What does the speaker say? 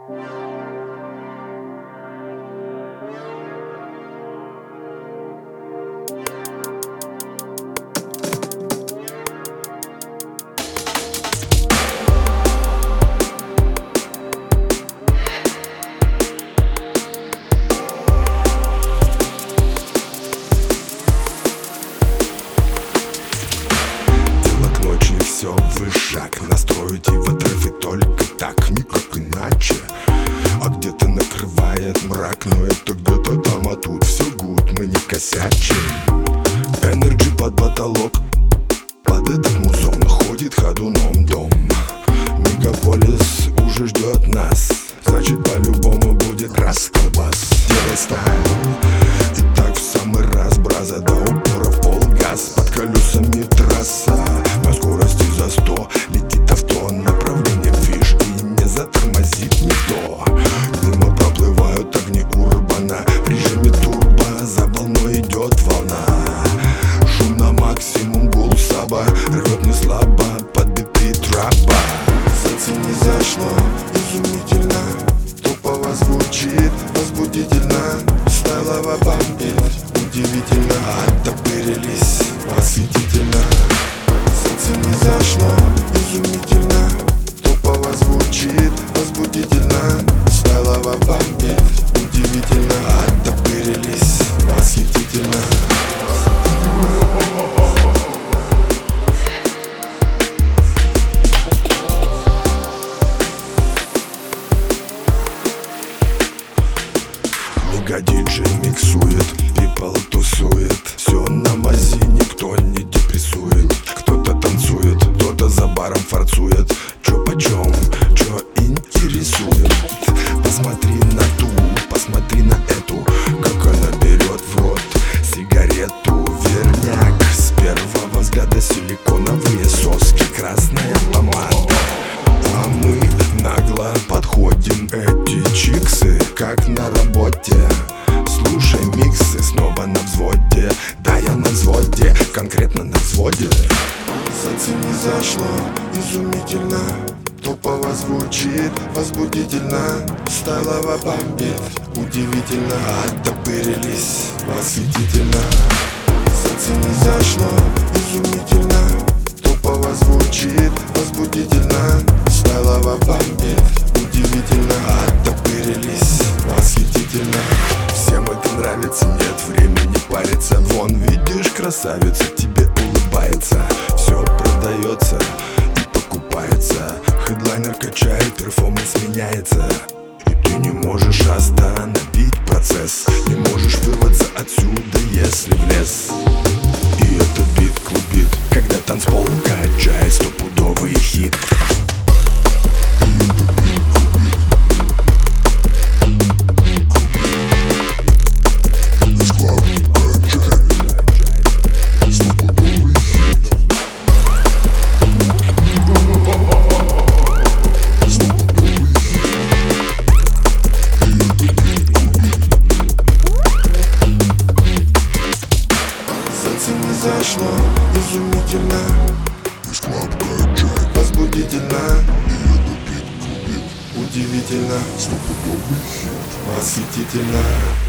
Вы шаг настроите в отрыве только так, никак иначе. А где-то накрывает мрак, но это где-то там, а тут все гуд, мы не косячим. Энерджи под потолок, под этот музон ходит ходуном дом. Мегаполис уже ждет нас, значит по-любому будет расколбас. Делай стайл, и так в самый раз, браза, до упора в полгаз. Под колесами трасса, на скорости за 100 летит авто, направление фиш, и не затормозит никто. Мимо проплывают огни урбана, в режиме турбо за волной идет волна. Шум на максимум, гул саба рвет не слабо под биты трапа. Зацени зашло, изумительно, топово звучит, возбудительно, стайлово бомбит, удивительно, оттопырились, восхитительно. Зацени зашло, изумительно, топово звучит, возбудительно, стайлово бомбит, удивительно, оттопырились, восхитительно. Мега-диджей миксует, people тусует, все на мази, никто не депрессует. Кто-то танцует, кто-то за баром форцует. Чё почем, чё интересует. Посмотри на ту, посмотри на эту, как она берет в рот сигарету. Верняк, с первого взгляда силиконовые соски, красная помада. А мы нагло подходим, эти чиксы, как на работе. Слушай миксы, снова на взводе. Да, я на взводе, конкретно на взводе. Зацени зашло, изумительно, топово звучит, возбудительно, стайлово бомбит, удивительно, оттопырились, восхитительно. Зацени зашло, изумительно, топово звучит, возбудительно, стайлово бомбит, удивительно, оттопырились, восхитительно. Всем это нравится, нет времени париться. Вон, видишь, красавица тебе улыбается. Все продается и покупается. Хедлайнер качает, перформанс меняется. И ты не можешь остановить процесс, не можешь вырваться отсюда, если влез. И этот бит клубит, когда танцпол качает стопудовый хит. Зашло, изумительно, возбудительно, удивительно, восхитительно.